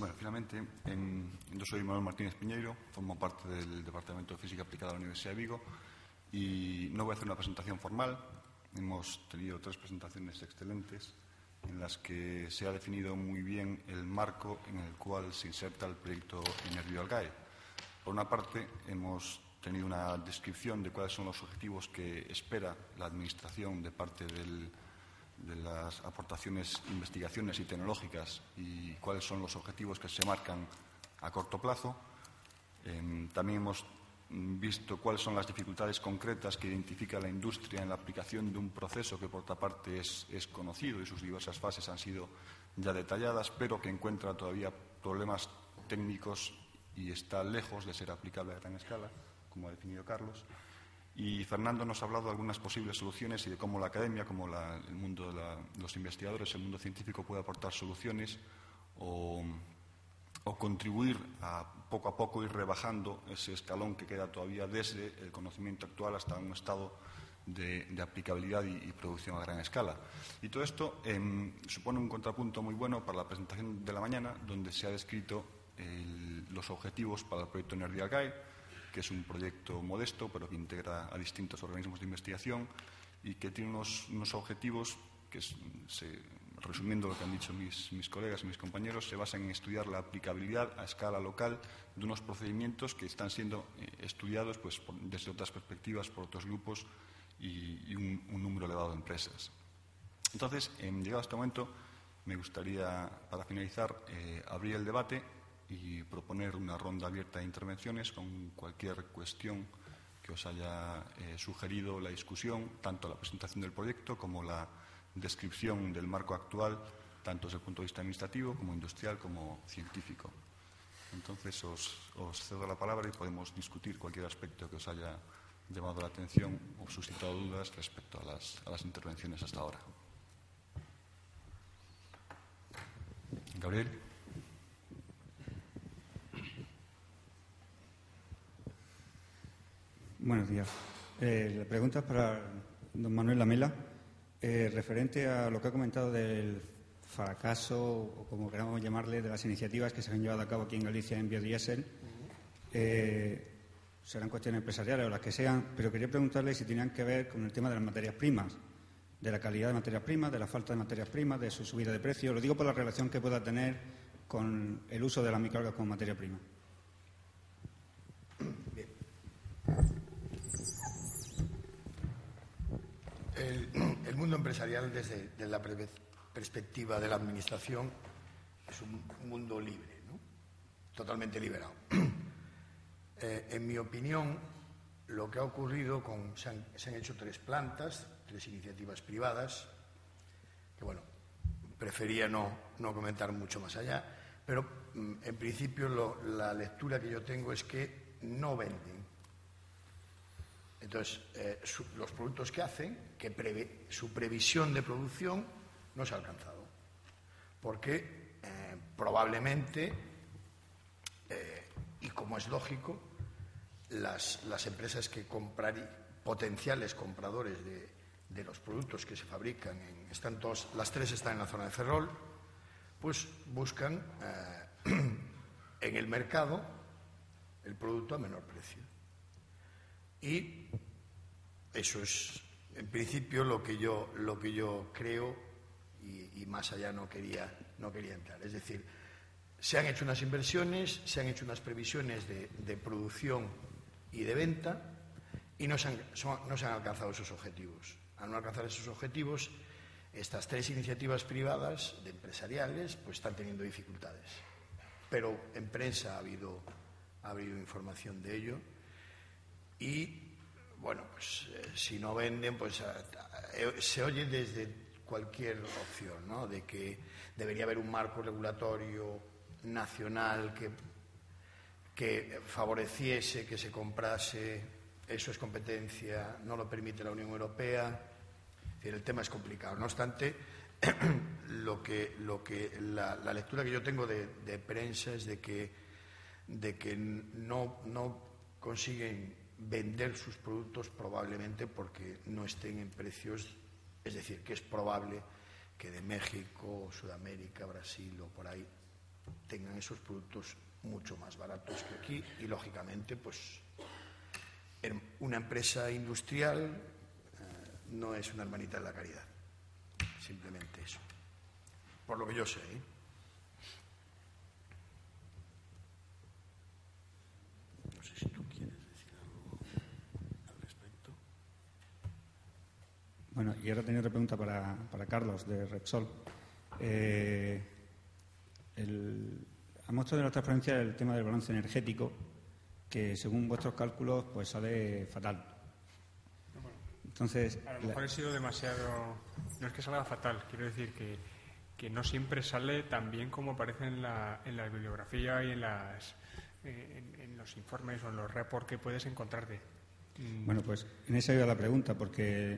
Bueno, finalmente, yo soy Manuel Martínez Piñeiro, formo parte del Departamento de Física Aplicada de la Universidad de Vigo y no voy a hacer una presentación formal. Hemos tenido 3 presentaciones excelentes en las que se ha definido muy bien el marco en el cual se inserta el proyecto Enerbio Algae. Por una parte, hemos tenido una descripción de cuáles son los objetivos que espera la Administración de parte de las aportaciones, investigaciones y tecnológicas y cuáles son los objetivos que se marcan a corto plazo. También hemos visto cuáles son las dificultades concretas que identifica la industria en la aplicación de un proceso que, por otra parte, es conocido y sus diversas fases han sido ya detalladas, pero que encuentra todavía problemas técnicos y está lejos de ser aplicable a gran escala, como ha definido Carlos. Y Fernando nos ha hablado de algunas posibles soluciones y de cómo la academia, como el mundo de los investigadores, el mundo científico puede aportar soluciones o contribuir a poco ir rebajando ese escalón que queda todavía desde el conocimiento actual hasta un estado de aplicabilidad y producción a gran escala. Y todo esto supone un contrapunto muy bueno para la presentación de la mañana, donde se ha descrito los objetivos para el proyecto Enerbio Algae, que es un proyecto modesto, pero que integra a distintos organismos de investigación y que tiene unos objetivos que, resumiendo lo que han dicho mis colegas y mis compañeros, se basan en estudiar la aplicabilidad a escala local de unos procedimientos que están siendo estudiados desde otras perspectivas por otros grupos y un número elevado de empresas. Entonces, llegado a este momento, me gustaría, para finalizar, abrir el debate y proponer una ronda abierta de intervenciones con cualquier cuestión que os haya sugerido la discusión, tanto la presentación del proyecto como la descripción del marco actual, tanto desde el punto de vista administrativo como industrial como científico. Entonces os cedo la palabra y podemos discutir cualquier aspecto que os haya llamado la atención o suscitado dudas respecto a las intervenciones hasta ahora. Gabriel. Buenos días. La pregunta es para don Manuel Lamela, referente a lo que ha comentado del fracaso, o como queramos llamarle, de las iniciativas que se han llevado a cabo aquí en Galicia en biodiesel. Serán cuestiones empresariales o las que sean, pero quería preguntarle si tenían que ver con el tema de las materias primas, de la calidad de materias primas, de la falta de materias primas, de su subida de precio. Lo digo por la relación que pueda tener con el uso de las microalgas como materia prima. Bien. El mundo empresarial, desde la perspectiva de la administración, es un mundo libre, ¿no? Totalmente liberado. En mi opinión, lo que ha ocurrido se han hecho 3 plantas, 3 iniciativas privadas, que bueno, prefería no comentar mucho más allá, pero en principio la lectura que yo tengo es que no venden. Entonces, los productos que hacen, su previsión de producción no se ha alcanzado, porque probablemente, y como es lógico, las empresas que potenciales compradores de los productos que se fabrican, las 3 están en la zona de Ferrol, pues buscan en el mercado el producto a menor precio. Y eso es, en principio, lo que yo creo, y más allá no quería entrar. Es decir, se han hecho unas inversiones, se han hecho unas previsiones de producción y de venta y no se han alcanzado esos objetivos. Al no alcanzar esos objetivos, estas 3 iniciativas privadas, empresariales, pues están teniendo dificultades. Pero en prensa ha habido información de ello. Y, bueno, pues si no venden, pues se oye desde cualquier opción, ¿no? De que debería haber un marco regulatorio nacional que favoreciese que se comprase, eso es competencia, no lo permite la Unión Europea. Es decir, el tema es complicado. No obstante, la lectura que yo tengo de prensa es de que no consiguen vender sus productos probablemente porque no estén en precios, es decir, que es probable que de México, Sudamérica, Brasil o por ahí tengan esos productos mucho más baratos que aquí y, lógicamente, pues una empresa industrial no es una hermanita de la caridad. Simplemente eso. Por lo que yo sé, ¿eh? No sé si tú quieres decir algo al respecto. Bueno, y ahora tenía otra pregunta para Carlos, de Repsol. Hemos tenido la transparencia del tema del balance energético, que según vuestros cálculos pues sale fatal. Entonces, a lo mejor he sido demasiado... No es que salga fatal, quiero decir que no siempre sale tan bien como aparece en la bibliografía y en los informes o en los reports que puedes encontrarte. Bueno, pues en esa iba la pregunta, porque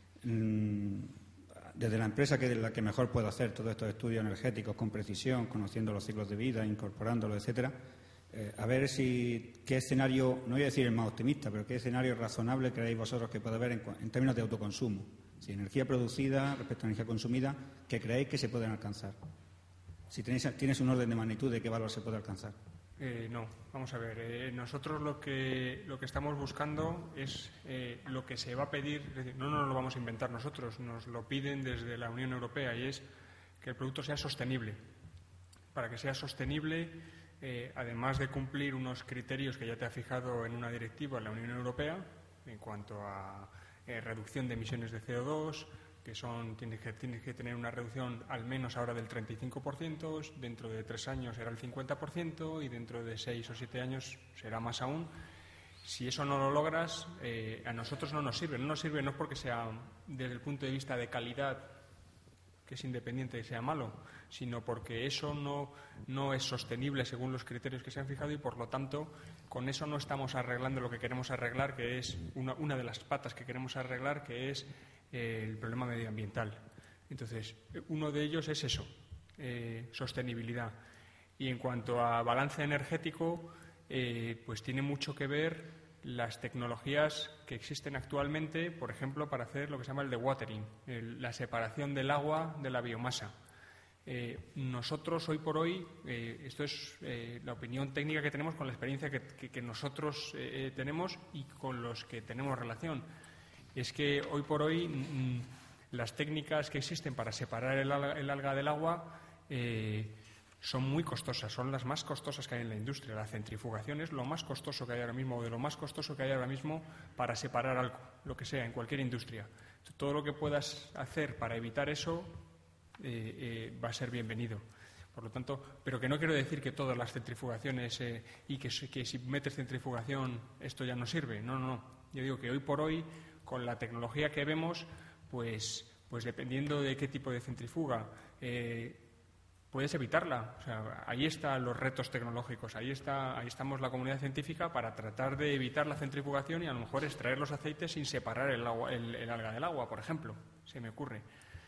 desde la empresa que es la que mejor puede hacer todos estos estudios energéticos con precisión, conociendo los ciclos de vida, incorporándolos, etcétera, a ver qué escenario, no voy a decir el más optimista, pero qué escenario razonable creéis vosotros que puede haber en términos de autoconsumo. Si energía producida respecto a energía consumida, que creéis que se pueden alcanzar. Si tienes un orden de magnitud de qué valor se puede alcanzar. No, vamos a ver. Nosotros lo que estamos buscando es lo que se va a pedir. Es decir, no nos lo vamos a inventar nosotros, nos lo piden desde la Unión Europea, y es que el producto sea sostenible. Para que sea sostenible, además de cumplir unos criterios que ya te ha fijado en una directiva la Unión Europea en cuanto a reducción de emisiones de CO2, que tienes que tener una reducción al menos ahora del 35%, dentro de 3 años será el 50% y dentro de 6 o 7 años será más aún. Si eso no lo logras, a nosotros no nos sirve. No nos sirve no porque sea desde el punto de vista de calidad, que es independiente, sea malo, sino porque eso no es sostenible según los criterios que se han fijado y, por lo tanto, con eso no estamos arreglando lo que queremos arreglar, que es una de las patas que queremos arreglar, que es el problema medioambiental. Entonces, uno de ellos es eso, sostenibilidad. Y en cuanto a balance energético, pues tiene mucho que ver las tecnologías que existen actualmente, por ejemplo, para hacer lo que se llama el dewatering, la separación del agua de la biomasa. Nosotros, hoy por hoy, esto es la opinión técnica que tenemos con la experiencia que nosotros tenemos y con los que tenemos relación, es que hoy por hoy las técnicas que existen para separar el alga del agua son muy costosas, son las más costosas que hay en la industria. La centrifugación es lo más costoso que hay ahora mismo, o de lo más costoso que hay ahora mismo para separar algo, lo que sea, en cualquier industria. Todo lo que puedas hacer para evitar eso va a ser bienvenido. Por lo tanto, pero que no quiero decir que todas las centrifugaciones y que si metes centrifugación esto ya no sirve. No. Yo digo que hoy por hoy, con la tecnología que vemos, pues dependiendo de qué tipo de centrifuga, puedes evitarla. O sea, ahí están los retos tecnológicos, ahí estamos la comunidad científica para tratar de evitar la centrifugación y a lo mejor extraer los aceites sin separar el alga del agua, por ejemplo, se me ocurre.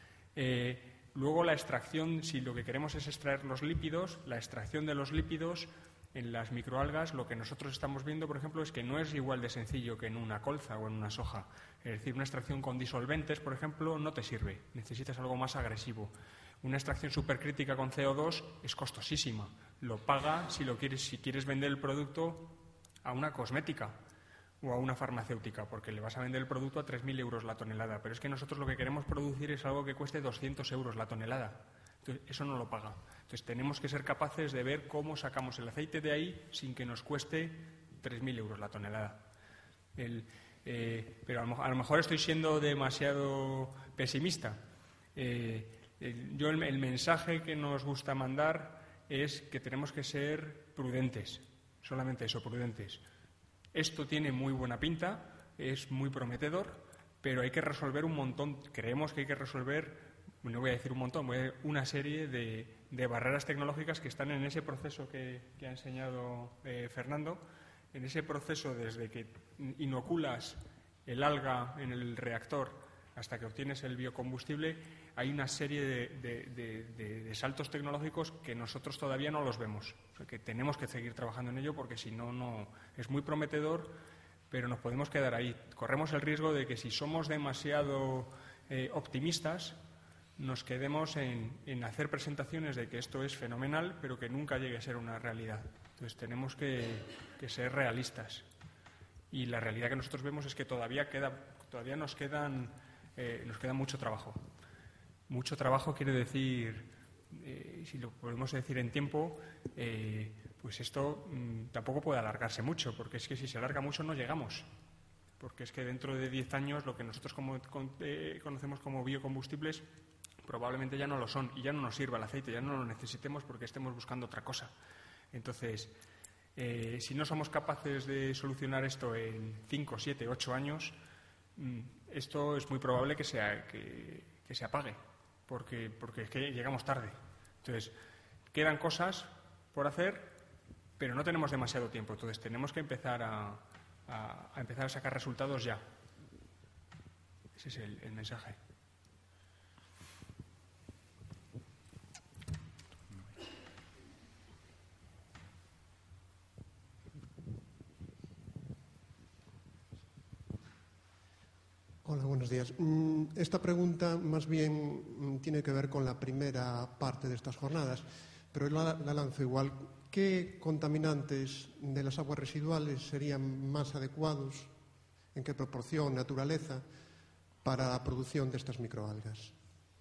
Luego la extracción, si lo que queremos es extraer los lípidos, la extracción de los lípidos en las microalgas, lo que nosotros estamos viendo, por ejemplo, es que no es igual de sencillo que en una colza o en una soja. Es decir, una extracción con disolventes, por ejemplo, no te sirve, necesitas algo más agresivo. Una extracción supercrítica con CO2 es costosísima. Lo paga si quieres vender el producto a una cosmética o a una farmacéutica, porque le vas a vender el producto a 3.000 euros la tonelada. Pero es que nosotros lo que queremos producir es algo que cueste 200 euros la tonelada. Entonces, eso no lo paga. Entonces, tenemos que ser capaces de ver cómo sacamos el aceite de ahí sin que nos cueste 3.000 euros la tonelada. Pero a lo mejor estoy siendo demasiado pesimista. El mensaje que nos gusta mandar es que tenemos que ser prudentes, solamente eso, prudentes. Esto tiene muy buena pinta, es muy prometedor, pero hay que resolver un montón. Creemos que hay que resolver, no voy a decir un montón, voy a decir una serie de barreras tecnológicas que están en ese proceso que ha enseñado Fernando, en ese proceso desde que inoculas el alga en el reactor hasta que obtienes el biocombustible. Hay una serie de saltos tecnológicos que nosotros todavía no los vemos. O sea, que tenemos que seguir trabajando en ello porque si no es muy prometedor, pero nos podemos quedar ahí. Corremos el riesgo de que si somos demasiado optimistas, nos quedemos en hacer presentaciones de que esto es fenomenal, pero que nunca llegue a ser una realidad. Entonces tenemos que ser realistas. Y la realidad que nosotros vemos es que todavía nos queda mucho trabajo. Mucho trabajo quiere decir, si lo podemos decir en tiempo, pues esto tampoco puede alargarse mucho, porque es que si se alarga mucho no llegamos. Porque es que dentro de 10 años lo que nosotros conocemos como biocombustibles probablemente ya no lo son y ya no nos sirva el aceite, ya no lo necesitemos porque estemos buscando otra cosa. Entonces, si no somos capaces de solucionar esto en 5, 7, 8 años, esto es muy probable que se apague, porque es que llegamos tarde. Entonces, quedan cosas por hacer, pero no tenemos demasiado tiempo. Entonces, tenemos que empezar a empezar a sacar resultados ya. Ese es el mensaje. Hola, buenos días. Esta pregunta más bien tiene que ver con la primera parte de estas jornadas, pero la lanzo igual. ¿Qué contaminantes de las aguas residuales serían más adecuados, en qué proporción, naturaleza, para la producción de estas microalgas?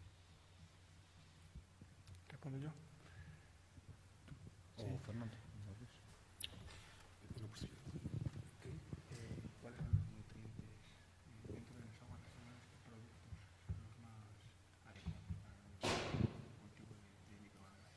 ¿Respondo yo? Sí. Fernando. ¿Cuáles son los nutrientes dentro de las aguas residuales? ¿Qué productos son los más adecuados para el cultivo de microalgas?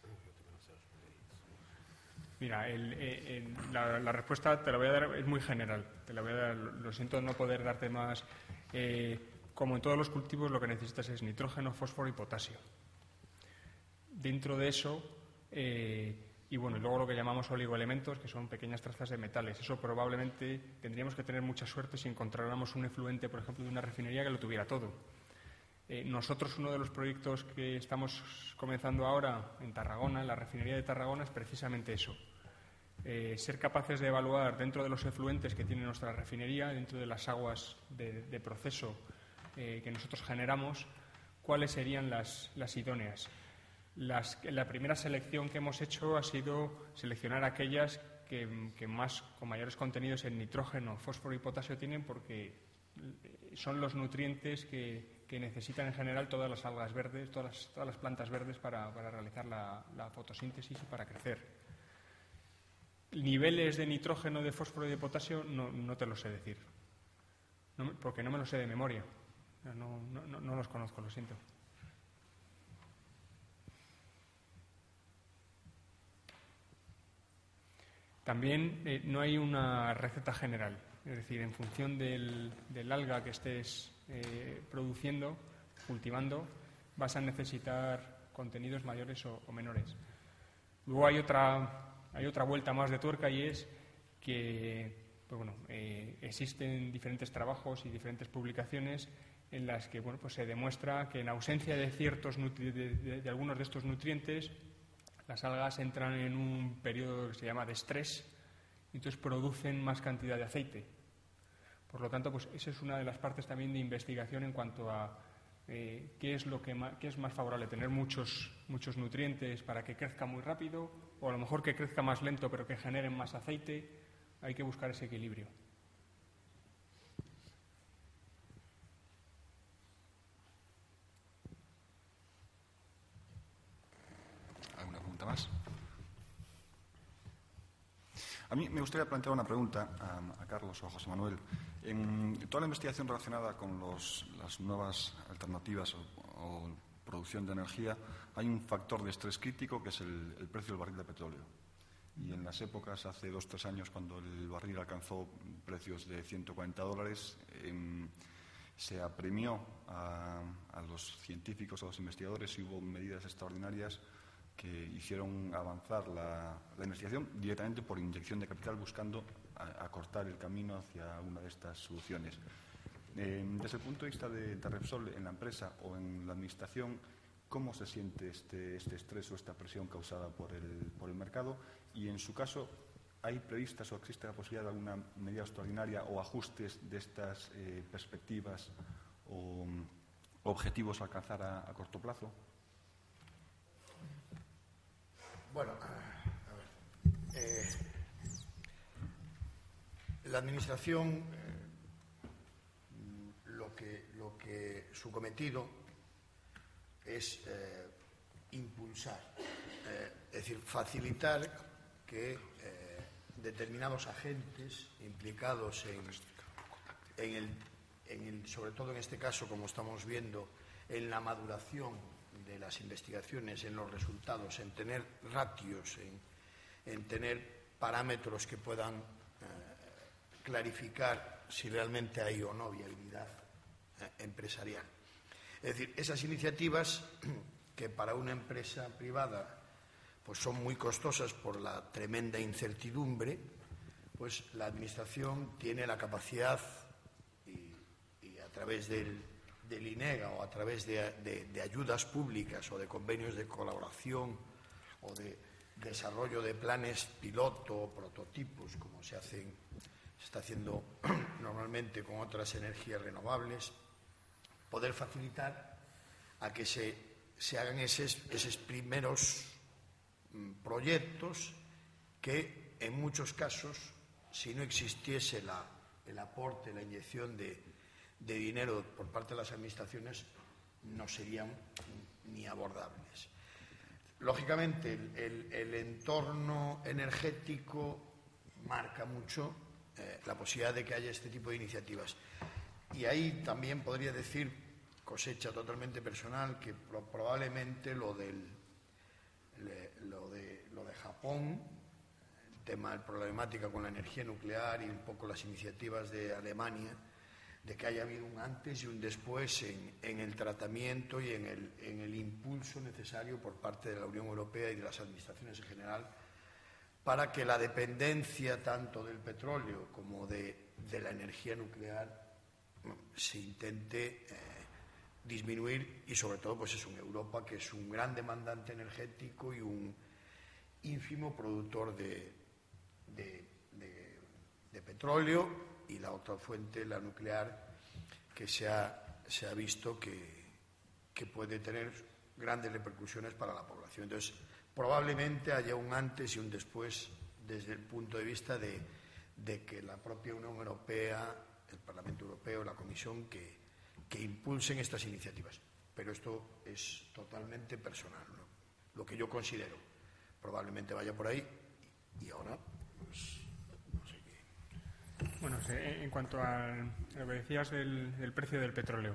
Mira, la respuesta te la voy a dar, es muy general. Te la voy a dar, lo siento no poder darte más. Como en todos los cultivos, lo que necesitas es nitrógeno, fósforo y potasio. Dentro de eso, y bueno, y luego lo que llamamos oligoelementos, que son pequeñas trazas de metales. Eso probablemente tendríamos que tener mucha suerte si encontráramos un efluente, por ejemplo, de una refinería que lo tuviera todo. Nosotros, uno de los proyectos que estamos comenzando ahora en Tarragona, en la refinería de Tarragona, es precisamente eso. Ser capaces de evaluar dentro de los efluentes que tiene nuestra refinería, dentro de las aguas de proceso que nosotros generamos, cuáles serían las idóneas. La primera selección que hemos hecho ha sido seleccionar aquellas que más, con mayores contenidos en nitrógeno, fósforo y potasio tienen, porque son los nutrientes que necesitan en general todas las algas verdes, todas las plantas verdes para realizar la fotosíntesis y para crecer. Niveles de nitrógeno, de fósforo y de potasio no te lo sé decir, porque no me lo sé de memoria. No los conozco, lo siento. También no hay una receta general, es decir, en función del alga que estés produciendo, cultivando, vas a necesitar contenidos mayores o menores. Luego hay otra vuelta más de tuerca, y es que existen diferentes trabajos y diferentes publicaciones en las que pues se demuestra que en ausencia de ciertos de algunos de estos nutrientes, las algas entran en un periodo que se llama de estrés y entonces producen más cantidad de aceite. Por lo tanto, pues esa es una de las partes también de investigación en cuanto a qué es más favorable, tener muchos nutrientes para que crezca muy rápido, o a lo mejor que crezca más lento pero que generen más aceite. Hay que buscar ese equilibrio. ¿Alguna pregunta más? A mí me gustaría plantear una pregunta a Carlos o a José Manuel. En toda la investigación relacionada con las nuevas alternativas o producción de energía, hay un factor de estrés crítico que es el precio del barril de petróleo. Y en las épocas, hace 2 o 3 años, cuando el barril alcanzó precios de $140, se apremió a los científicos, a los investigadores, y hubo medidas extraordinarias que hicieron avanzar la investigación directamente por inyección de capital, buscando acortar el camino hacia una de estas soluciones. Desde el punto de vista de Repsol, en la empresa o en la administración, ¿cómo se siente este estrés o esta presión causada por el mercado? Y en su caso, ¿hay previstas o existe la posibilidad de alguna medida extraordinaria o ajustes de estas perspectivas o objetivos a alcanzar a corto plazo? Bueno, a ver. La Administración, lo que su cometido es impulsar, es decir, facilitar que determinados agentes implicados sobre todo en este caso, como estamos viendo, en la maduración de las investigaciones, en los resultados, en tener ratios, en tener parámetros que puedan clarificar si realmente hay o no viabilidad empresarial. Es decir, esas iniciativas que para una empresa privada pues son muy costosas por la tremenda incertidumbre, pues la Administración tiene la capacidad y a través del INEGA o a través de ayudas públicas o de convenios de colaboración o de desarrollo de planes piloto o prototipos, como se está haciendo normalmente con otras energías renovables, poder facilitar a que se hagan esos primeros proyectos que, en muchos casos, si no existiese el aporte, la inyección de dinero por parte de las administraciones, no serían ni abordables. Lógicamente, el entorno energético marca mucho la posibilidad de que haya este tipo de iniciativas. Y ahí también podría decir, cosecha totalmente personal, que probablemente lo de Japón, el tema de la problemática con la energía nuclear y un poco las iniciativas de Alemania, de que haya habido un antes y un después en el tratamiento y en el impulso necesario por parte de la Unión Europea y de las administraciones en general para que la dependencia tanto del petróleo como de la energía nuclear se intente disminuir, y sobre todo pues es en Europa, que es un gran demandante energético y un ínfimo productor de petróleo, y la otra fuente, la nuclear, que se ha visto que puede tener grandes repercusiones para la población. Entonces, probablemente haya un antes y un después desde el punto de vista de que la propia Unión Europea, el Parlamento Europeo, la Comisión, que impulsen estas iniciativas. Pero esto es totalmente personal, ¿no? Lo que yo considero. Probablemente vaya por ahí y ahora, pues, no sé qué. Bueno, en cuanto a lo que decías del precio del petróleo,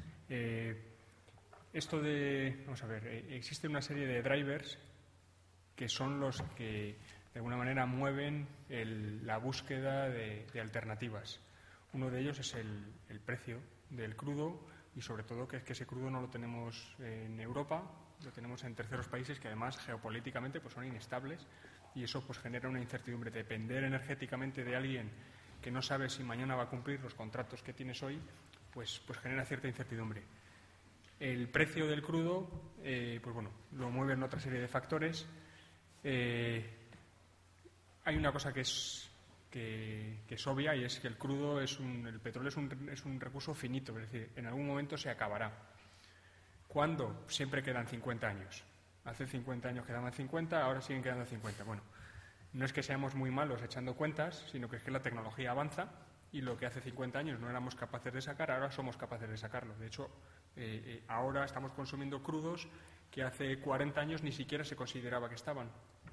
vamos a ver, existe una serie de drivers que son los que de alguna manera mueven la búsqueda de alternativas. Uno de ellos es el precio del crudo, y sobre todo que ese crudo no lo tenemos en Europa, lo tenemos en terceros países que además geopolíticamente pues son inestables, y eso pues genera una incertidumbre. Depender energéticamente de alguien que no sabe si mañana va a cumplir los contratos que tienes hoy, pues genera cierta incertidumbre. El precio del crudo, pues bueno, lo mueven otra serie de factores. Hay una cosa que es obvia, y es que el crudo el petróleo es un recurso finito, es decir, en algún momento se acabará. ¿Cuándo? Siempre quedan 50 años. Hace 50 años quedaban 50, ahora siguen quedando 50. Bueno, no es que seamos muy malos echando cuentas, sino que es que la tecnología avanza, y lo que hace 50 años no éramos capaces de sacar, ahora somos capaces de sacarlo. De hecho, ahora estamos consumiendo crudos que hace 40 años ni siquiera se consideraba que estaban.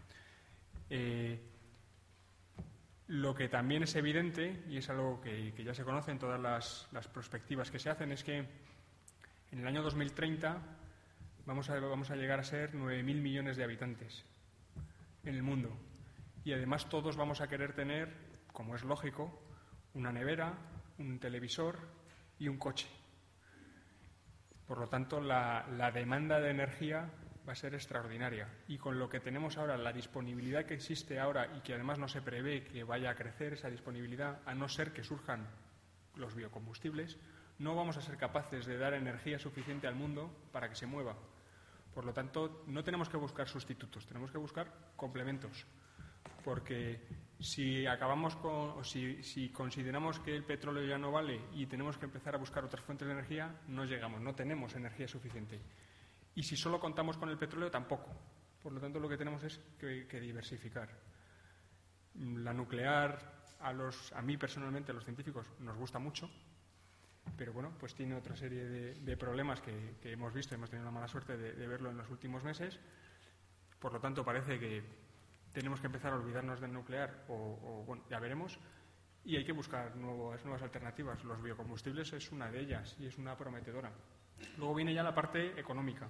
Lo que también es evidente, y es algo que ya se conoce en todas las prospectivas que se hacen, es que en el año 2030 vamos a llegar a ser 9.000 millones de habitantes en el mundo. Y además todos vamos a querer tener, como es lógico, una nevera, un televisor y un coche. Por lo tanto, la demanda de energía va a ser extraordinaria. Y con lo que tenemos ahora, la disponibilidad que existe ahora, y que además no se prevé que vaya a crecer esa disponibilidad, a no ser que surjan los biocombustibles, no vamos a ser capaces de dar energía suficiente al mundo para que se mueva. Por lo tanto, no tenemos que buscar sustitutos, tenemos que buscar complementos. porque si acabamos o si consideramos que el petróleo ya no vale y tenemos que empezar a buscar otras fuentes de energía, no llegamos, no tenemos energía suficiente. Y si solo contamos con el petróleo, tampoco. Por lo tanto, lo que tenemos es que diversificar. La nuclear, a mí personalmente, a los científicos, nos gusta mucho, pero bueno, pues tiene otra serie de problemas que hemos visto, hemos tenido la mala suerte de verlo en los últimos meses. Por lo tanto, parece que tenemos que empezar a olvidarnos del nuclear, o bueno, ya veremos, y hay que buscar nuevas alternativas. Los biocombustibles es una de ellas y es una prometedora. Luego viene ya la parte económica.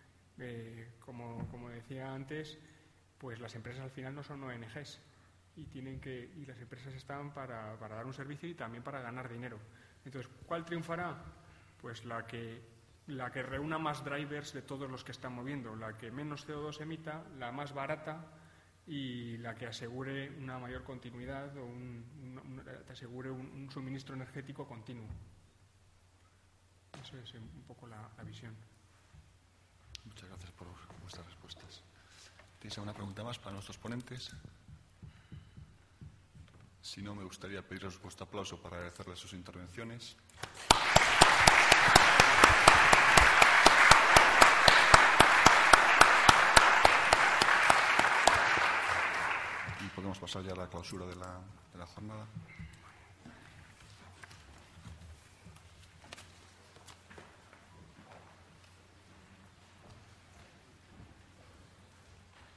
Como decía antes, pues las empresas al final no son ONGs y las empresas están para dar un servicio y también para ganar dinero. Entonces, ¿cuál triunfará? Pues la que reúna más drivers de todos los que están moviendo, la que menos CO2 emita, la más barata y la que asegure una mayor continuidad o asegure un suministro energético continuo. Eso es un poco la visión. Muchas gracias por vuestras respuestas. ¿Tienes alguna pregunta más para nuestros ponentes? Si no, me gustaría pediros vuestro aplauso para agradecerles sus intervenciones. Y podemos pasar ya a la clausura de la jornada.